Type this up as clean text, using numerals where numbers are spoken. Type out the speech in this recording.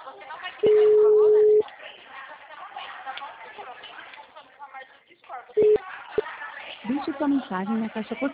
Você não vai querer mais uma hora, né? Você não vem, tá bom? Você não vai mais do Discord. Você vai... Deixe sua mensagem na caixa postal.